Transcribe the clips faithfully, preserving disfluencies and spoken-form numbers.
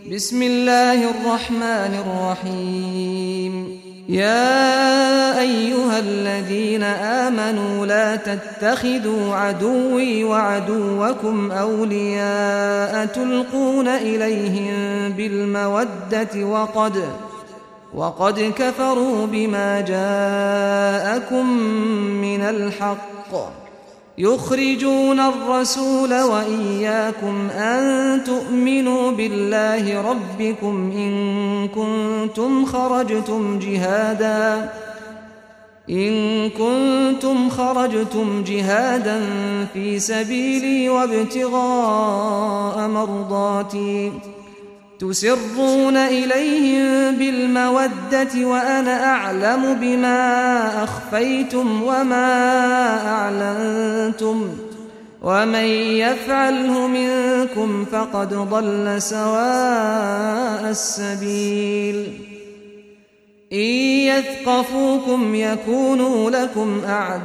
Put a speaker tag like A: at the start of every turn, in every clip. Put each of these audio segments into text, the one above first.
A: بسم الله الرحمن الرحيم. يا أيها الذين آمنوا لا تتخذوا عدوي وعدوكم أولياء تلقون إليهم بالمودة وقد وقد كفروا بما جاءكم من الحق يخرجون الرسول وإياكم أن تؤمنوا بالله ربكم إن كنتم خرجتم جهادا إن كنتم خرجتم جهادا في سبيلي وابتغاء مرضاتي تسرون إليهم بالمودة وأنا أعلم بما أخفيتم وما أعلنتم ومن يفعله منكم فقد ضل سواء السبيل. إن يثقفوكم يكونوا لكم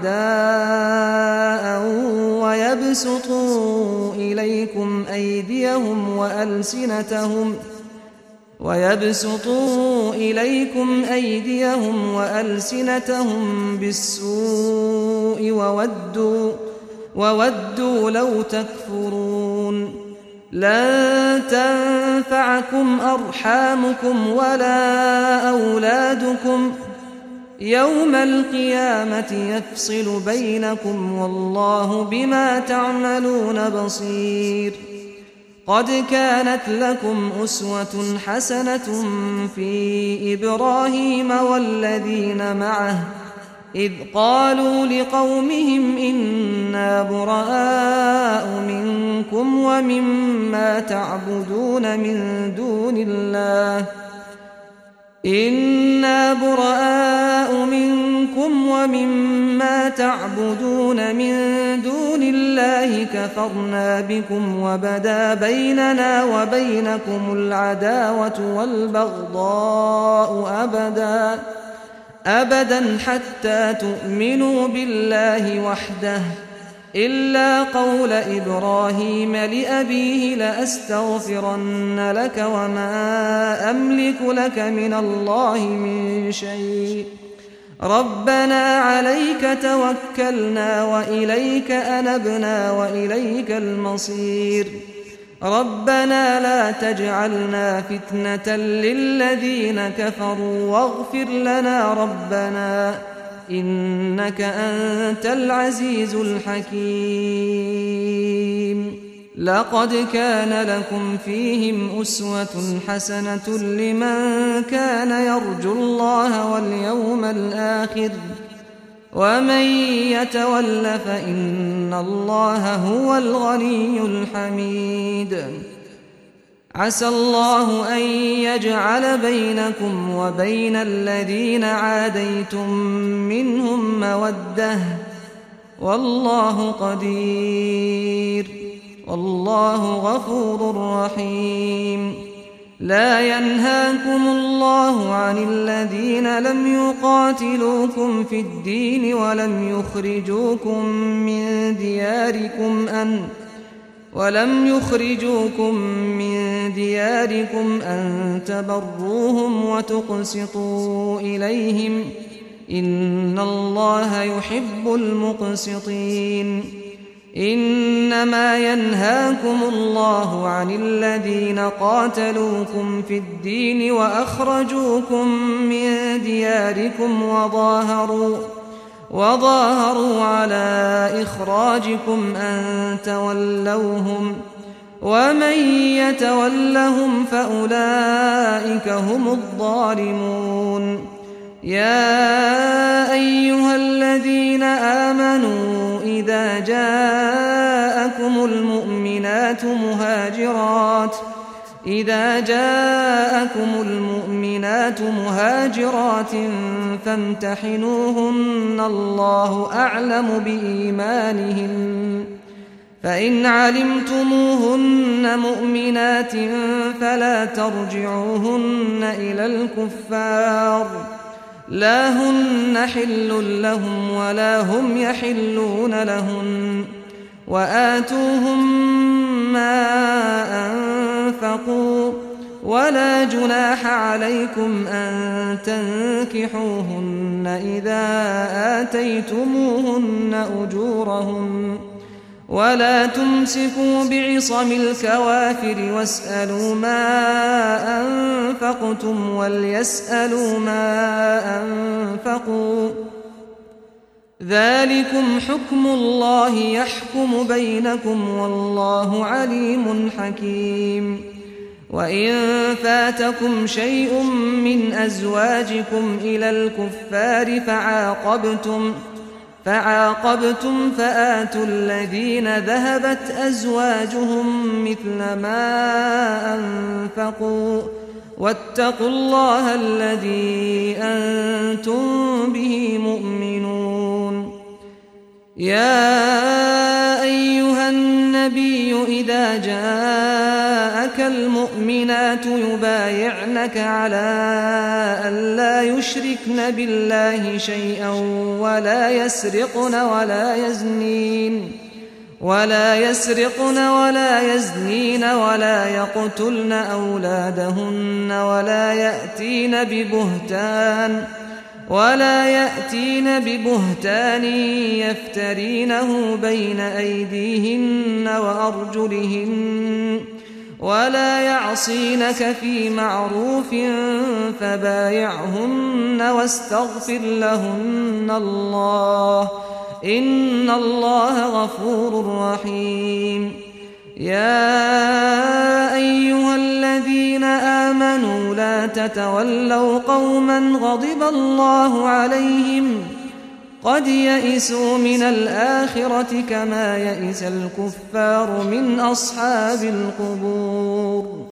A: أعداء ويبسطوا إليكم أيديهم وألسنتهم ويبسطوا إليكم أيديهم وألسنتهم بالسوء وودوا وودوا لو تكفرون. لن تنفعكم أرحامكم ولا أولادكم يوم القيامة يفصل بينكم والله بما تعملون بصير. قد كانت لكم أسوة حسنة في إبراهيم والذين معه إذ قالوا لقومهم إنا براء منكم ومما تعبدون من دون الله إنا براء منكم ومما تعبدون من دون الله كفرنا بكم وبدا بيننا وبينكم العداوة والبغضاء أبدا أبدا حتى تؤمنوا بالله وحده إلا قول إبراهيم لأبيه لأستغفرن لك وما أملك لك من الله من شيء ربنا عليك توكلنا وإليك أنبنا وإليك المصير. ربنا لا تجعلنا فتنة للذين كفروا واغفر لنا ربنا إنك أنت العزيز الحكيم. لقد كان لكم فيهم أسوة حسنة لمن كان يرجو الله واليوم الآخر ومن يتول فإن الله هو الغني الحميد. عسى الله أن يجعل بينكم وبين الذين عاديتم منهم مودة والله قدير والله غفور رحيم. لا ينهاكم الله عن الذين لم يقاتلوكم في الدين ولم يخرجوكم من دياركم أن ولم يخرجوكم من دياركم أن تبروهم وتقسطوا إليهم إن الله يحب المقسطين. إنما ينهاكم الله عن الذين قاتلوكم في الدين وأخرجوكم من دياركم وظاهروا وظاهروا على إخراجكم أن تولوهم ومن يتولهم فأولئك هم الظالمون. يا أيها الذين آمنوا إذا جاءكم المؤمنات مهاجرات إذا جاءكم المؤمنات مهاجرات فامتحنوهن الله أعلم بإيمانهن فإن علمتموهن مؤمنات فلا ترجعوهن إلى الكفار لا هن حل لهم ولا هم يحلون لهن وآتوهم ما أنفقوا ولا جناح عليكم أن تنكحوهن إذا آتيتموهن أجورهن ولا تمسكوا بعصم الكوافر واسألوا ما أنفقتم وليسألوا ما أنفقوا ذلكم حكم الله يحكم بينكم والله عليم حكيم. وإن فاتكم شيء من أزواجكم إلى الكفار فعاقبتم فعاقبتم فآتوا الذين ذهبت أزواجهم مثل ما أنفقوا واتقوا الله الذي أنتم به مؤمنون. يا أيها النبي إذا جاءك المؤمنات يبايعنك على أن لا يشركن بالله شيئا ولا يسرقن ولا يزنين ولا يسرقن ولا يزنين ولا يقتلن أولادهن ولا يأتين ببهتان ولا يأتين ببهتان يفترينه بين أيديهن وأرجلهن ولا يعصينك في معروف فبايعهن واستغفر لهن الله إن الله غفور رحيم. يا أيها الذين آمنوا لا تتولوا قوما غضب الله عليهم قد يئسوا من الآخرة كما يئس الكفار من أصحاب القبور.